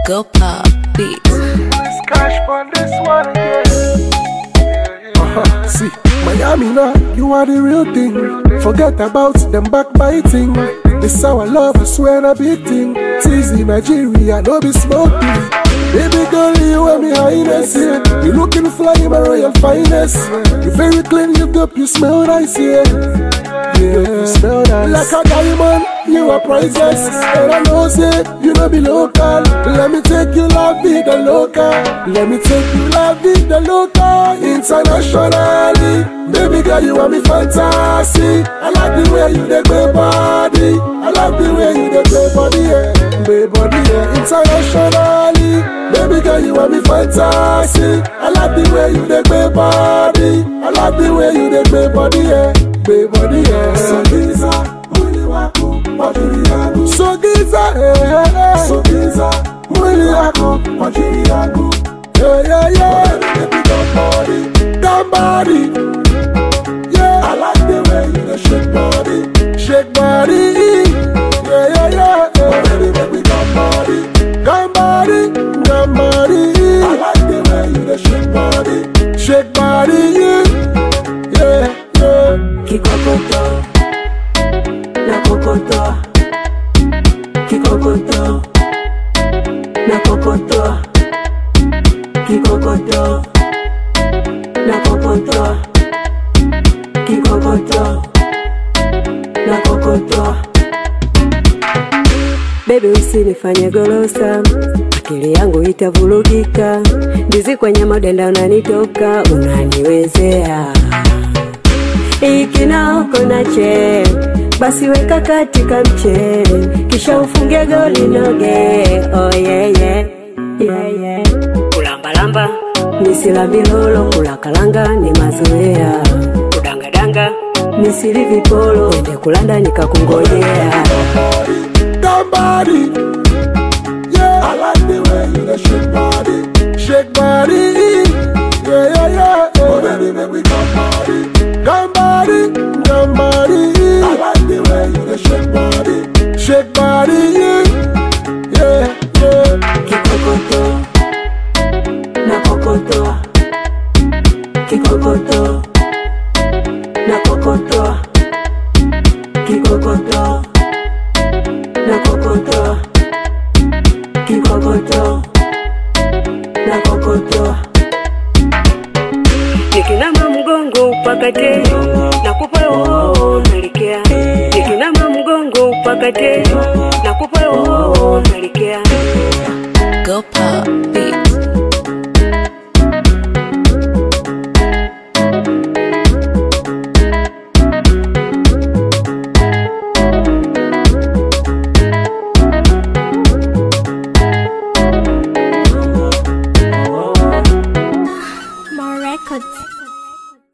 Go pop beats. Cash on this one again. See, Miami now, you are the real thing. Forget about them backbiting. This our love, I swear a big thing. Teasy Nigeria, no be smoking. Baby girl, you are my highness, yeah. You looking fly, my royal finest. You very clean, you up, you smell nice, yeah. Yeah, you smell nice. Like a diamond, you are priceless. And I know, say, you know be local. Let me take you la vida loca. Let me take you la vida loca. Internationally, baby girl, you are me fantasy. I like the way you dey play body. I like the way you dey play body, yeah. Play body, yeah. Internationally, baby girl, you are me fantasy. I like the way you dey play body. I like the way you dey play body, yeah. Play body, yeah. So giza, mwili wako, majuri yangu. So giza, so giza, mwili wako, majuri yangu. Yeah, yeah. Baby, dumb body. Yeah, I like the way you dey shake body. Shake body. Yeah, yeah. Baby, dumb body. Dumb body. I like the way you dey shake body. Shake body. Yeah. Kikokoto, na kokoto. Kikokoto, na kokoto. Kikokoto, na kokoto. Kikokoto, na kokoto. Baby, usinifanye golosa, akili yangu itavurugika. Ndizi kwenye madenda unanitoka, unaniwezea. Ikinako na che, basi weka katika mchele, kisha ufunge goli noge. Oh yeah, yeah, yeah, yeah. Kulamba-lamba, nisila bilolo, kulakalanga ni mazoea. Kudanga-danga, nisili vipolo, ende kulanda nikakungojea. Dumb body. Yeah, I like the way you dey shake body. Shake body. Yeah, yeah. Oh baby, baby, dumb body. Dumb body. I like the way you dey shake body. Shake body. Yeah. Kikokoto, na kokoto. Kikokoto, na kokoto. Kikokoto, na kokoto. Kikokoto, na kokoto. Nikinama mgongo upakate, nakupa nalikea. Nikinama mgongo upakate, nakupa nalikea. Go pop